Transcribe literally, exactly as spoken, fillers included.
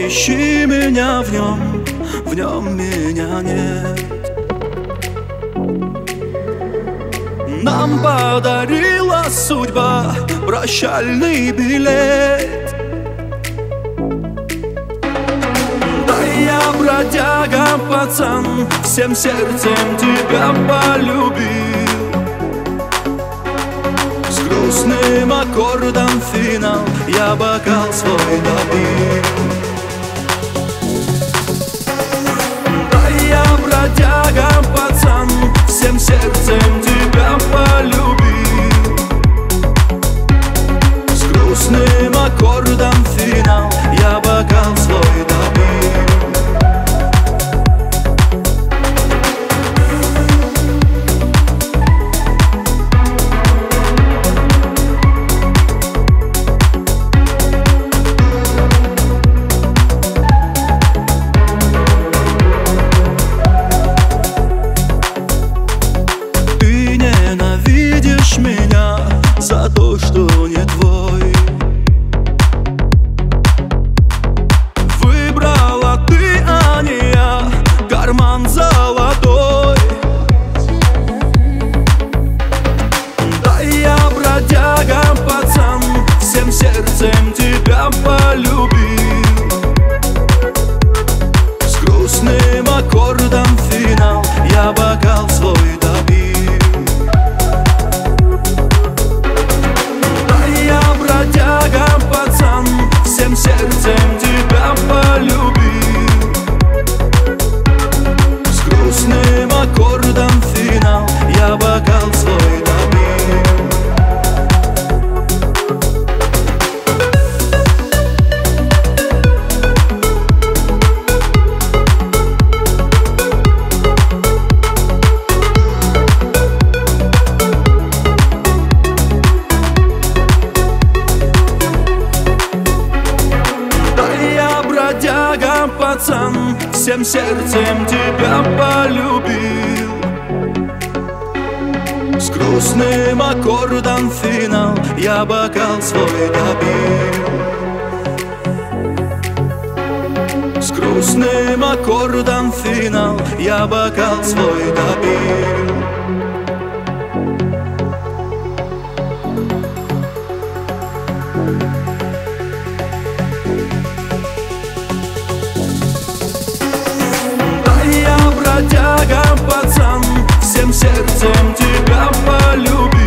ищи меня в нем, в нем меня нет. Нам подарила судьба прощальный билет. Да я бродяга, пацан, всем сердцем тебя полюбил. С грустным аккордом финал я бокал свой допил. Да я бродяга, пацан, всем сердцем тебя полюбил. С грустным аккордом финал я бокал свой допил. Меня за то, что не твой. Выбрала ты, а не я, карман золотой. Да я бродяга, пацан, всем сердцем тебя полюбил. С грустным аккордом финал я бокал свой допил. Бродяга, пацан, всем сердцем тебя полюбил. С грустным аккордом финал я бокал свой допил. Бродяга, пацан, всем сердцем тебя полюбил. С грустным аккордом финал я бокал свой допил. С грустным аккордом финал я бокал свой допил. Бродяга, пацан, всем сердцем тебя полюбил.